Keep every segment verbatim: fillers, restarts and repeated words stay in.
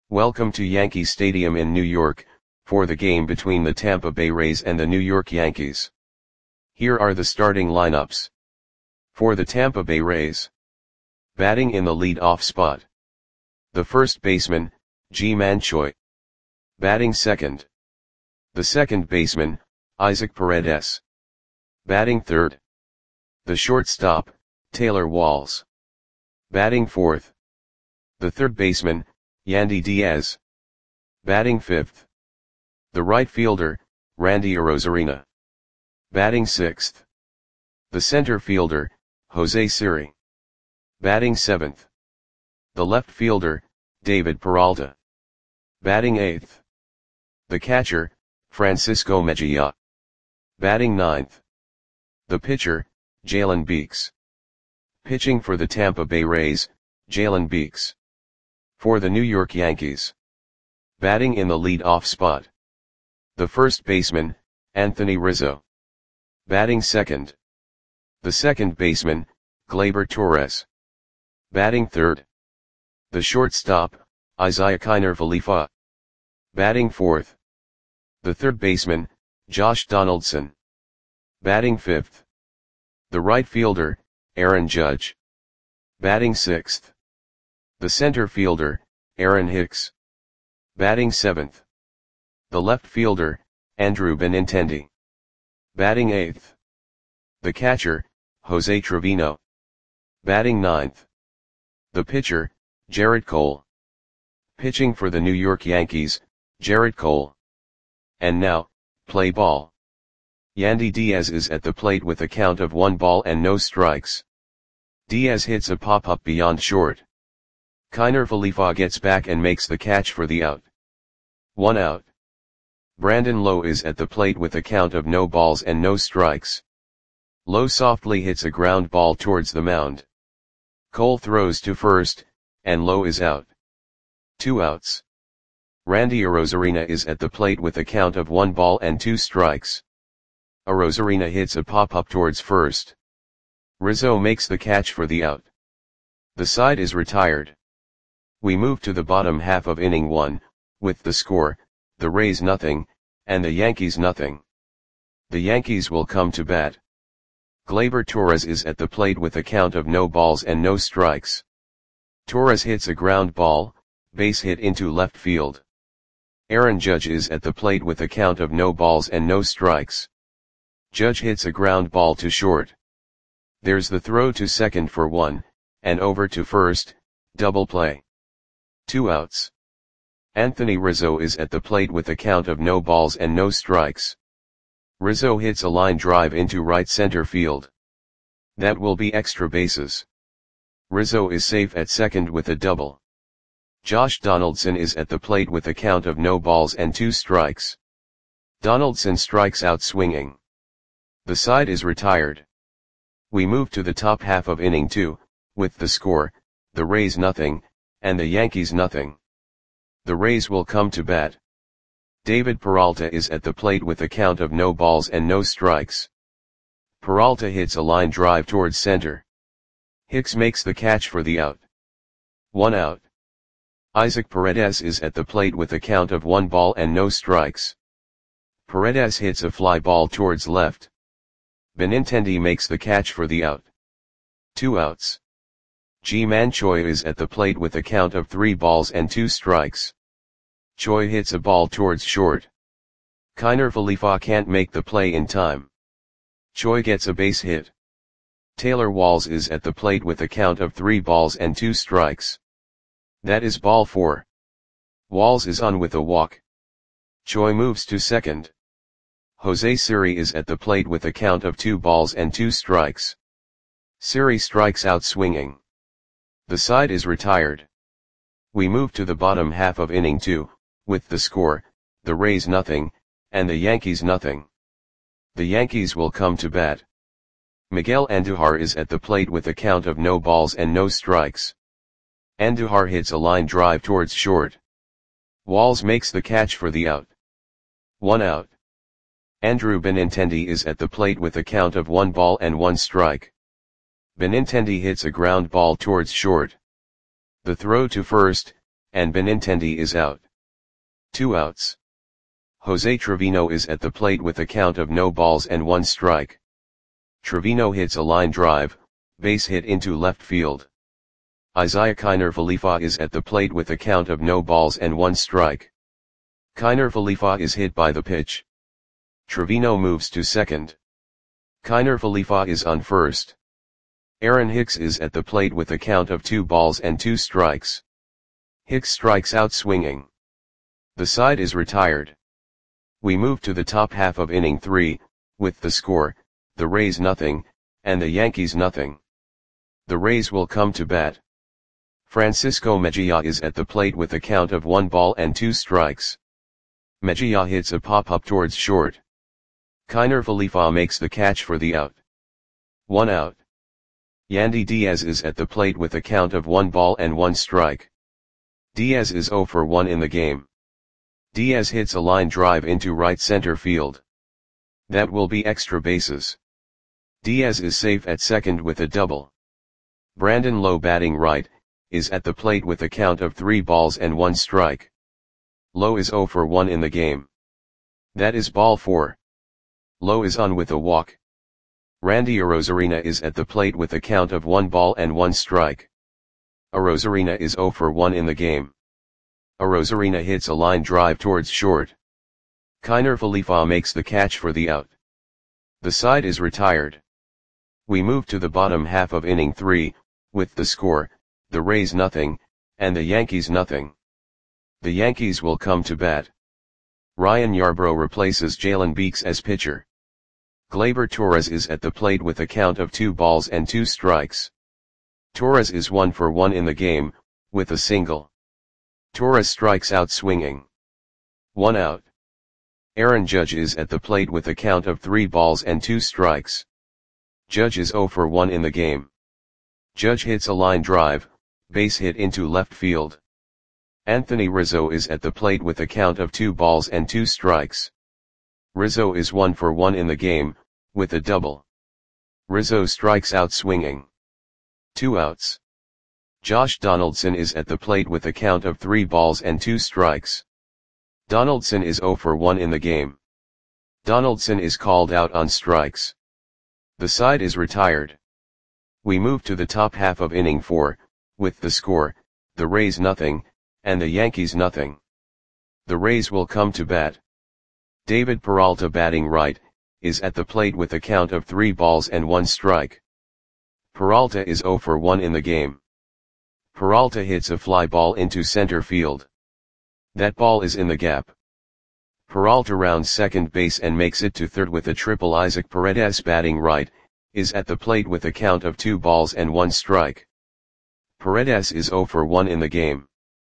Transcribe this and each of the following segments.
Welcome to Yankee Stadium in New York, for the game between the Tampa Bay Rays and the New York Yankees. Here are the starting lineups. For the Tampa Bay Rays. Batting in the lead-off spot. The first baseman, Ji-Man Choi. Batting second. The second baseman, Isaac Paredes. Batting third. The shortstop, Taylor Walls. Batting fourth. The third baseman, Yandy Diaz. Batting fifth. The right fielder, Randy Arozarena. Batting sixth. The center fielder, Jose Siri. Batting seventh. The left fielder, David Peralta. Batting eighth. The catcher, Francisco Mejia. Batting ninth. The pitcher, Jalen Beeks. Pitching for the Tampa Bay Rays, Jalen Beeks. For the New York Yankees. Batting in the lead-off spot. The first baseman, Anthony Rizzo. Batting second. The second baseman, Gleyber Torres. Batting third. The shortstop, Isiah Kiner Falefa. Batting fourth. The third baseman, Josh Donaldson. Batting fifth. The right fielder, Aaron Judge. Batting sixth. The center fielder, Aaron Hicks. Batting seventh. The left fielder, Andrew Benintendi. Batting eighth. The catcher, Jose Trevino. Batting ninth. The pitcher, Gerrit Cole. Pitching for the New York Yankees, Gerrit Cole. And now, play ball. Yandy Diaz is at the plate with a count of one ball and no strikes. Diaz hits a pop-up beyond short. Kiner Falefa gets back and makes the catch for the out. One out. Brandon Lowe is at the plate with a count of no balls and no strikes. Lowe softly hits a ground ball towards the mound. Cole throws to first, and Lowe is out. Two outs. Randy Arozarena is at the plate with a count of one ball and two strikes. Arozarena hits a pop-up towards first. Rizzo makes the catch for the out. The side is retired. We move to the bottom half of inning one, with the score, the Rays nothing, and the Yankees nothing. The Yankees will come to bat. Gleyber Torres is at the plate with a count of no balls and no strikes. Torres hits a ground ball, base hit into left field. Aaron Judge is at the plate with a count of no balls and no strikes. Judge hits a ground ball to short. There's the throw to second for one, and over to first, double play. Two outs. Anthony Rizzo is at the plate with a count of no balls and no strikes. Rizzo hits a line drive into right center field. That will be extra bases. Rizzo is safe at second with a double. Josh Donaldson is at the plate with a count of no balls and two strikes. Donaldson strikes out swinging. The side is retired. We move to the top half of inning two, with the score, the Rays nothing, and the Yankees nothing. The Rays will come to bat. David Peralta is at the plate with a count of no balls and no strikes. Peralta hits a line drive towards center. Hicks makes the catch for the out. One out. Isaac Paredes is at the plate with a count of one ball and no strikes. Paredes hits a fly ball towards left. Benintendi makes the catch for the out. Two outs. Ji-Man Choi is at the plate with a count of three balls and two strikes. Choi hits a ball towards short. Kiner Falefa can't make the play in time. Choi gets a base hit. Taylor Walls is at the plate with a count of three balls and two strikes. That is ball four. Walls is on with a walk. Choi moves to second. Jose Siri is at the plate with a count of two balls and two strikes. Siri strikes out swinging. The side is retired. We move to the bottom half of inning two, with the score, the Rays nothing, and the Yankees nothing. The Yankees will come to bat. Miguel Andujar is at the plate with a count of no balls and no strikes. Andujar hits a line drive towards short. Walls makes the catch for the out. One out. Andrew Benintendi is at the plate with a count of one ball and one strike. Benintendi hits a ground ball towards short. The throw to first, and Benintendi is out. Two outs. Jose Trevino is at the plate with a count of no balls and one strike. Trevino hits a line drive, base hit into left field. Isiah Kiner Falefa is at the plate with a count of no balls and one strike. Kiner Falefa is hit by the pitch. Trevino moves to second. Kiner Falefa is on first. Aaron Hicks is at the plate with a count of two balls and two strikes. Hicks strikes out swinging. The side is retired. We move to the top half of inning three, with the score, the Rays nothing, and the Yankees nothing. The Rays will come to bat. Francisco Mejia is at the plate with a count of one ball and two strikes. Mejia hits a pop-up towards short. Kiner Falefa makes the catch for the out. One out. Yandy Diaz is at the plate with a count of one ball and one strike. Diaz is oh for one in the game. Diaz hits a line drive into right center field. That will be extra bases. Diaz is safe at second with a double. Brandon Lowe, batting right, is at the plate with a count of three balls and one strike. Lowe is oh for one in the game. That is ball four. Lowe is on with a walk. Randy Arozarena is at the plate with a count of one ball and one strike. Arozarena is oh for one in the game. Arozarena hits a line drive towards short. Kiner Falefa makes the catch for the out. The side is retired. We move to the bottom half of inning three, with the score, the Rays nothing, and the Yankees nothing. The Yankees will come to bat. Ryan Yarbrough replaces Jalen Beeks as pitcher. Gleyber Torres is at the plate with a count of two balls and two strikes. Torres is one for one in the game, with a single. Torres strikes out swinging. One out. Aaron Judge is at the plate with a count of three balls and two strikes. Judge is oh for one in the game. Judge hits a line drive, base hit into left field. Anthony Rizzo is at the plate with a count of two balls and two strikes. Rizzo is one for one in the game, with a double. Rizzo strikes out swinging. Two outs. Josh Donaldson is at the plate with a count of three balls and two strikes. Donaldson is oh for one in the game. Donaldson is called out on strikes. The side is retired. We move to the top half of inning four, with the score, the Rays nothing, and the Yankees nothing. The Rays will come to bat. David Peralta, batting right, is at the plate with a count of three balls and one strike. Peralta is oh for one in the game. Peralta hits a fly ball into center field. That ball is in the gap. Peralta rounds second base and makes it to third with a triple. Isaac Paredes, batting right, is at the plate with a count of two balls and one strike. Paredes is oh for one in the game.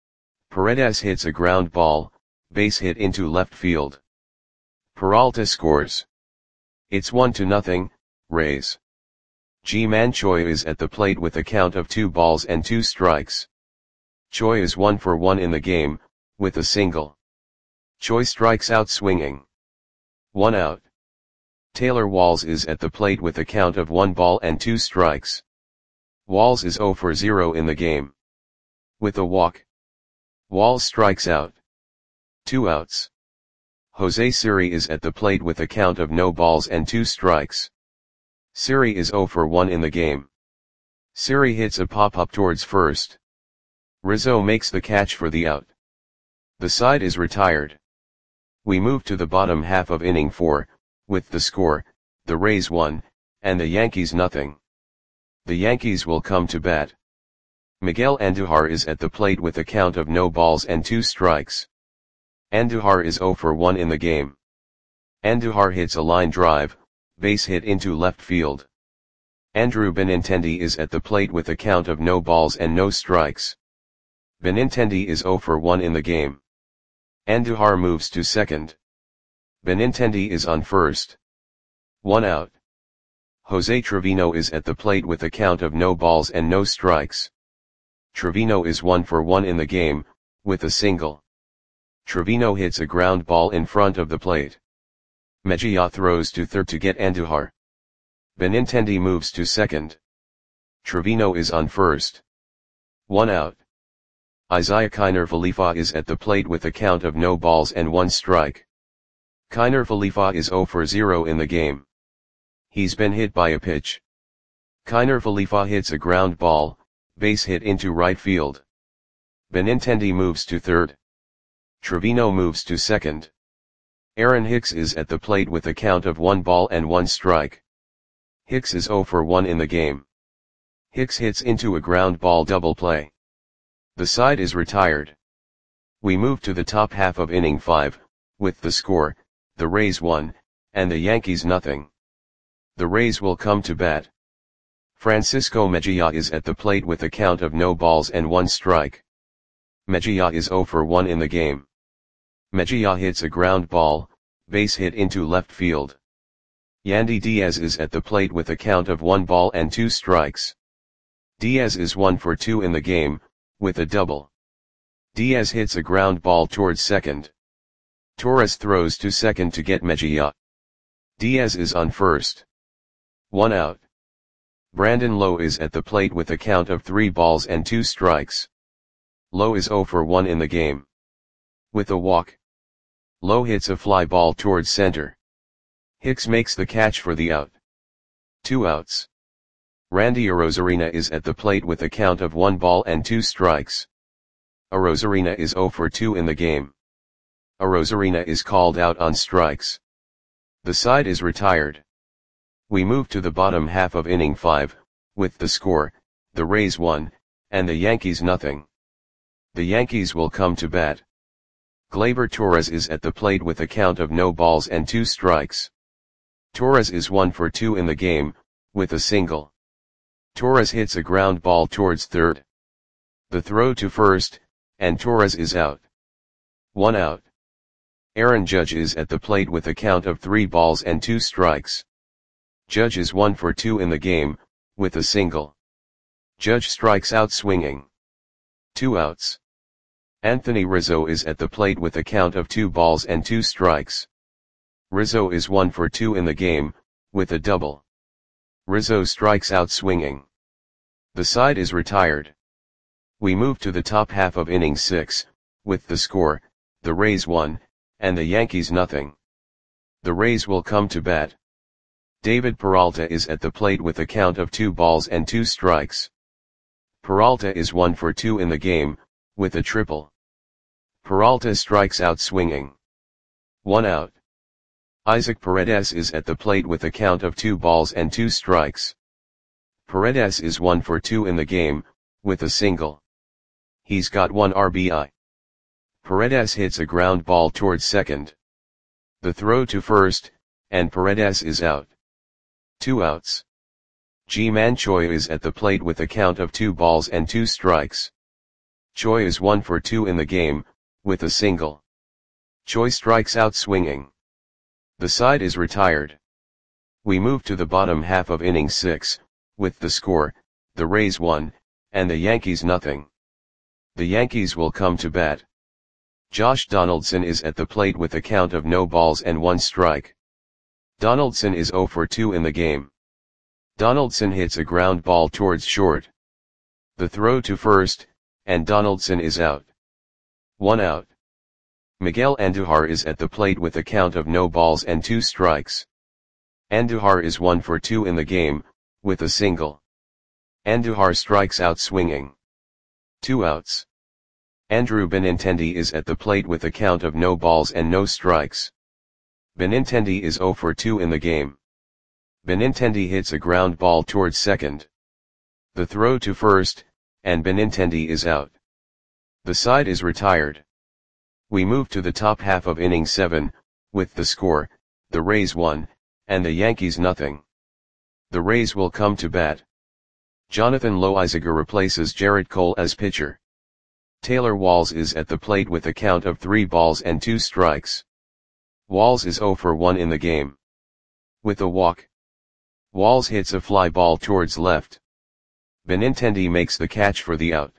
Paredes hits a ground ball, base hit into left field. Peralta scores. It's one to nothing, Rays. Ji-Man Choi is at the plate with a count of two balls and two strikes. Choi is one for one in the game, with a single. Choi strikes out swinging. One out. Taylor Walls is at the plate with a count of one ball and two strikes. Walls is oh for zero in the game. With a walk. Walls strikes out. Two outs. Jose Siri is at the plate with a count of no balls and two strikes. Siri is oh for one in the game. Siri hits a pop-up towards first. Rizzo makes the catch for the out. The side is retired. We move to the bottom half of inning four, with the score, the Rays one, and the Yankees nothing. The Yankees will come to bat. Miguel Andujar is at the plate with a count of no balls and two strikes. Andujar is oh for one in the game. Andujar hits a line drive, base hit into left field. Andrew Benintendi is at the plate with a count of no balls and no strikes. Benintendi is oh for one in the game. Andujar moves to second. Benintendi is on first. One out. Jose Trevino is at the plate with a count of no balls and no strikes. Trevino is one for one in the game, with a single. Trevino hits a ground ball in front of the plate. Mejia throws to third to get Andujar. Benintendi moves to second. Trevino is on first. One out. Isiah Kiner Falefa is at the plate with a count of no balls and one strike. Kiner Falefa is zero for zero in the game. He's been hit by a pitch. Kiner Falefa hits a ground ball, base hit into right field. Benintendi moves to third. Trevino moves to second. Aaron Hicks is at the plate with a count of one ball and one strike. Hicks is zero for one in the game. Hicks hits into a ground ball double play. The side is retired. We move to the top half of inning five, with the score, the Rays one, and the Yankees nothing. The Rays will come to bat. Francisco Mejia is at the plate with a count of no balls and one strike. Mejia is zero for one in the game. Mejia hits a ground ball, base hit into left field. Yandy Diaz is at the plate with a count of one ball and two strikes. Diaz is one for two in the game, with a double. Diaz hits a ground ball towards second. Torres throws to second to get Mejia. Diaz is on first. One out. Brandon Lowe is at the plate with a count of three balls and two strikes. Lowe is zero for one in the game. With a walk. Lowe hits a fly ball towards center. Hicks makes the catch for the out. Two outs. Randy Arozarena is at the plate with a count of one ball and two strikes. Arozarena is zero for two in the game. Arozarena is called out on strikes. The side is retired. We move to the bottom half of inning five, with the score, the Rays one, and the Yankees nothing. The Yankees will come to bat. Gleyber Torres is at the plate with a count of no balls and two strikes. Torres is one for two in the game, with a single. Torres hits a ground ball towards third. The throw to first, and Torres is out. One out. Aaron Judge is at the plate with a count of three balls and two strikes. Judge is one for two in the game, with a single. Judge strikes out swinging. Two outs. Anthony Rizzo is at the plate with a count of two balls and two strikes. Rizzo is one for two in the game, with a double. Rizzo strikes out swinging. The side is retired. We move to the top half of inning six, with the score, the Rays one, and the Yankees nothing. The Rays will come to bat. David Peralta is at the plate with a count of two balls and two strikes. Peralta is one for two in the game, with a triple. Peralta strikes out swinging. One out. Isaac Paredes is at the plate with a count of two balls and two strikes. Paredes is one for two in the game, with a single. He's got one R B I. Paredes hits a ground ball towards second. The throw to first, and Paredes is out. Two outs. Ji-Man Choi is at the plate with a count of two balls and two strikes. Choi is one for two in the game, with a single. Choi strikes out swinging. The side is retired. We move to the bottom half of inning six, with the score, the Rays one, and the Yankees nothing. The Yankees will come to bat. Josh Donaldson is at the plate with a count of no balls and one strike. Donaldson is zero for two in the game. Donaldson hits a ground ball towards short. The throw to first, and Donaldson is out. One out. Miguel Andujar is at the plate with a count of no balls and two strikes. Andujar is one for two in the game, with a single. Andujar strikes out swinging. Two outs. Andrew Benintendi is at the plate with a count of no balls and no strikes. Benintendi is zero for two in the game. Benintendi hits a ground ball towards second. The throw to first, and Benintendi is out. The side is retired. We move to the top half of inning seven, with the score, the Rays one, and the Yankees nothing. The Rays will come to bat. Jonathan Loaisiga replaces Jarrett Cole as pitcher. Taylor Walls is at the plate with a count of three balls and two strikes. Walls is zero for one in the game. With a walk. Walls hits a fly ball towards left. Benintendi makes the catch for the out.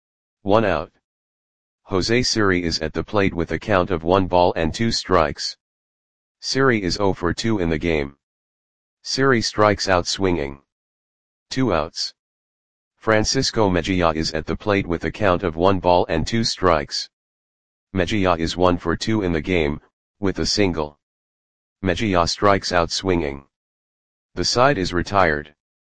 One out. Jose Siri is at the plate with a count of one ball and two strikes. Siri is zero for two in the game. Siri strikes out swinging. Two outs. Francisco Mejia is at the plate with a count of one ball and two strikes. Mejia is one for two in the game, with a single. Mejia strikes out swinging. The side is retired.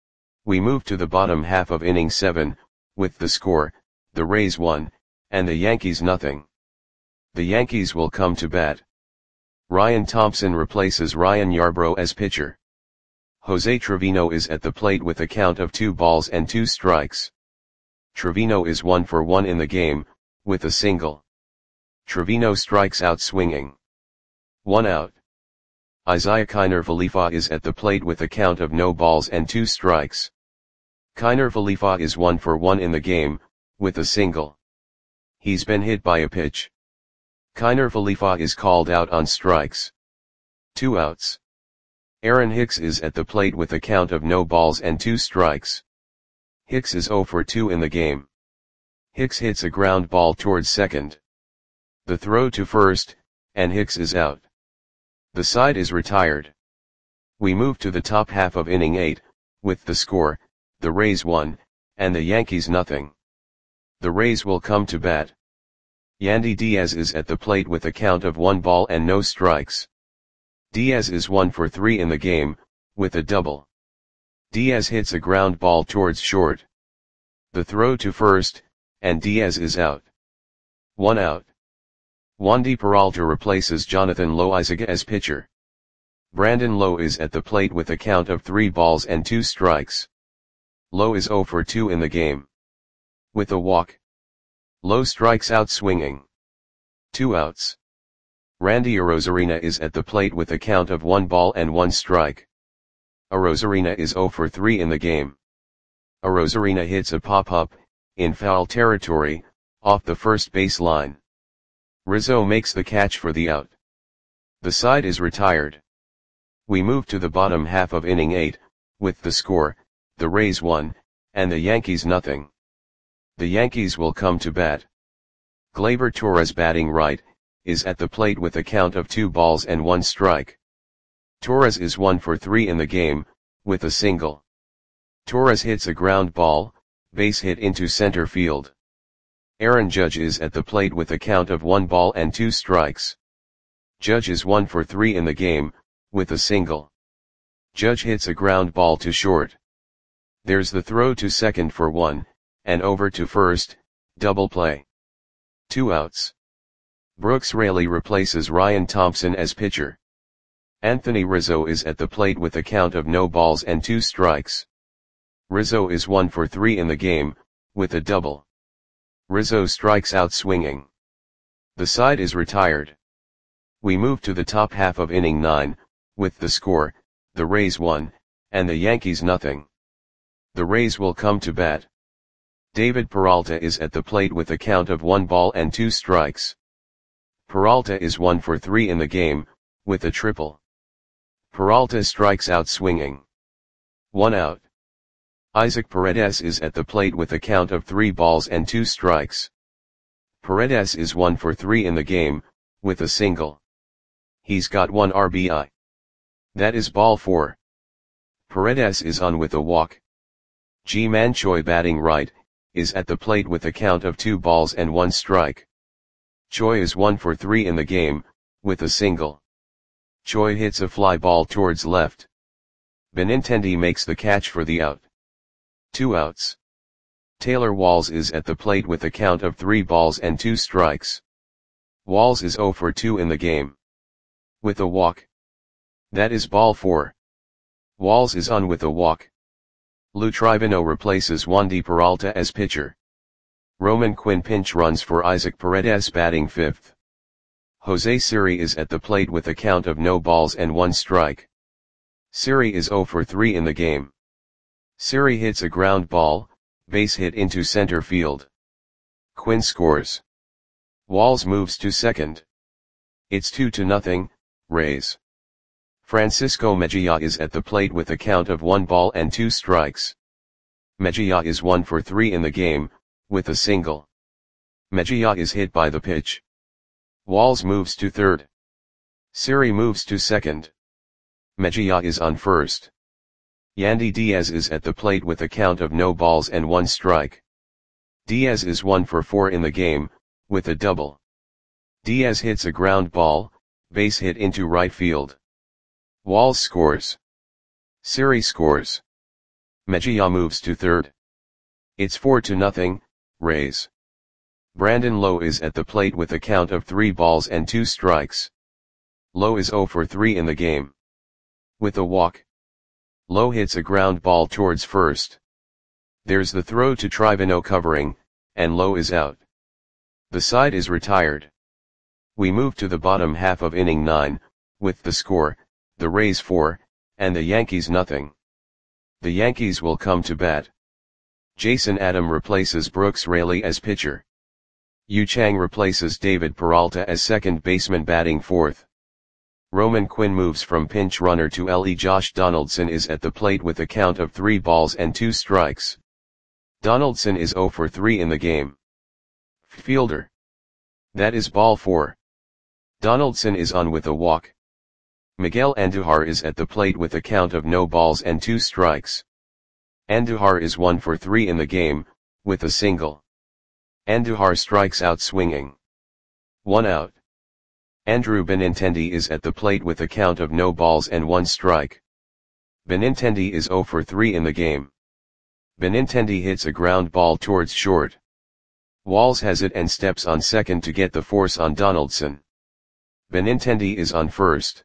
We move to the bottom half of inning seven, with the score, the Rays one, and the Yankees nothing. The Yankees will come to bat. Ryan Thompson replaces Ryan Yarbrough as pitcher. Jose Trevino is at the plate with a count of two balls and two strikes. Trevino is one for one in the game, with a single. Trevino strikes out swinging. One out. Isiah Kiner Falefa is at the plate with a count of no balls and two strikes. Kiner Falefa is one for one in the game, with a single. He's been hit by a pitch. Kiner Falefa is called out on strikes. Two outs. Aaron Hicks is at the plate with a count of no balls and two strikes. Hicks is zero for two in the game. Hicks hits a ground ball towards second. The throw to first, and Hicks is out. The side is retired. We move to the top half of inning eight, with the score, the Rays one, and the Yankees nothing. The Rays will come to bat. Yandy Diaz is at the plate with a count of one ball and no strikes. Diaz is one for three in the game, with a double. Diaz hits a ground ball towards short. The throw to first, and Diaz is out. One out. Wandy Peralta replaces Jonathan Loaisiga as pitcher. Brandon Lowe is at the plate with a count of three balls and two strikes. Lowe is zero for two in the game. With a walk. Lowe strikes out swinging. Two outs. Randy Arozarena is at the plate with a count of one ball and one strike. Arozarena is zero for three in the game. Arozarena hits a pop-up, in foul territory, off the first base line. Rizzo makes the catch for the out. The side is retired. We move to the bottom half of inning eight, with the score, the Rays one, and the Yankees nothing. The Yankees will come to bat. Gleyber Torres batting right, is at the plate with a count of two balls and one strike. Torres is one for three in the game, with a single. Torres hits a ground ball, base hit into center field. Aaron Judge is at the plate with a count of one ball and two strikes. Judge is one for three in the game, with a single. Judge hits a ground ball to short. There's the throw to second for one, and over to first, double play. Two outs. Brooks Raley replaces Ryan Thompson as pitcher. Anthony Rizzo is at the plate with a count of no balls and two strikes. Rizzo is one for three in the game, with a double. Rizzo strikes out swinging. The side is retired. We move to the top half of inning nine, with the score, the Rays one, and the Yankees nothing. The Rays will come to bat. David Peralta is at the plate with a count of one ball and two strikes. Peralta is one for three in the game, with a triple. Peralta strikes out swinging. One out. Isaac Paredes is at the plate with a count of three balls and two strikes. Paredes is one for three in the game, with a single. He's got one R B I. That is ball four. Paredes is on with a walk. Ji-Man Choi batting right, is at the plate with a count of two balls and one strike. Choi is one for three in the game, with a single. Choi hits a fly ball towards left. Benintendi makes the catch for the out. Two outs. Taylor Walls is at the plate with a count of three balls and two strikes. Walls is zero for two in the game. With a walk. That is ball four. Walls is on with a walk. Lou Trivino replaces Wandy Peralta as pitcher. Roman Quinn pinch runs for Isaac Paredes batting fifth. Jose Siri is at the plate with a count of no balls and one strike. Siri is zero for three in the game. Siri hits a ground ball, base hit into center field. Quinn scores. Walls moves to second. It's two to nothing, Rays. Francisco Mejia is at the plate with a count of one ball and two strikes. Mejia is one for three in the game, with a single. Mejia is hit by the pitch. Walls moves to third. Siri moves to second. Mejia is on first. Yandy Diaz is at the plate with a count of no balls and one strike. Diaz is one for four in the game, with a double. Diaz hits a ground ball, base hit into right field. Walls scores. Siri scores. Mejia moves to third. It's four to nothing, Rays. Brandon Lowe is at the plate with a count of three balls and two strikes. Lowe is zero for three in the game. With a walk. Lowe hits a ground ball towards first. There's the throw to Trivino covering, and Lowe is out. The side is retired. We move to the bottom half of inning nine, with the score, the Rays four, and the Yankees nothing. The Yankees will come to bat. Jason Adam replaces Brooks Raley as pitcher. Yu Chang replaces David Peralta as second baseman batting fourth. Roman Quinn moves from pinch runner to L E. Josh Donaldson is at the plate with a count of three balls and two strikes. Donaldson is zero for three in the game. Fielder. That is ball four. Donaldson is on with a walk. Miguel Andujar is at the plate with a count of no balls and two strikes. Andujar is one for three in the game, with a single. Andujar strikes out swinging. One out. Andrew Benintendi is at the plate with a count of no balls and one strike. Benintendi is zero for three in the game. Benintendi hits a ground ball towards short. Walls has it and steps on second to get the force on Donaldson. Benintendi is on first.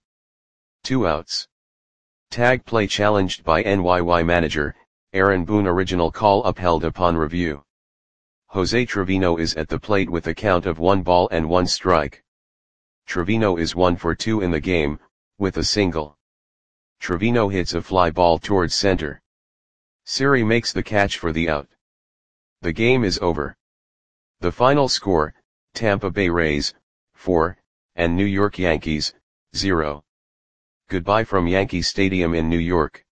Two outs. Tag play challenged by N Y Y manager, Aaron Boone. Original call upheld upon review. Jose Trevino is at the plate with a count of one ball and one strike. Trevino is one for two in the game, with a single. Trevino hits a fly ball towards center. Siri makes the catch for the out. The game is over. The final score, Tampa Bay Rays, four, and New York Yankees, zero. Goodbye from Yankee Stadium in New York.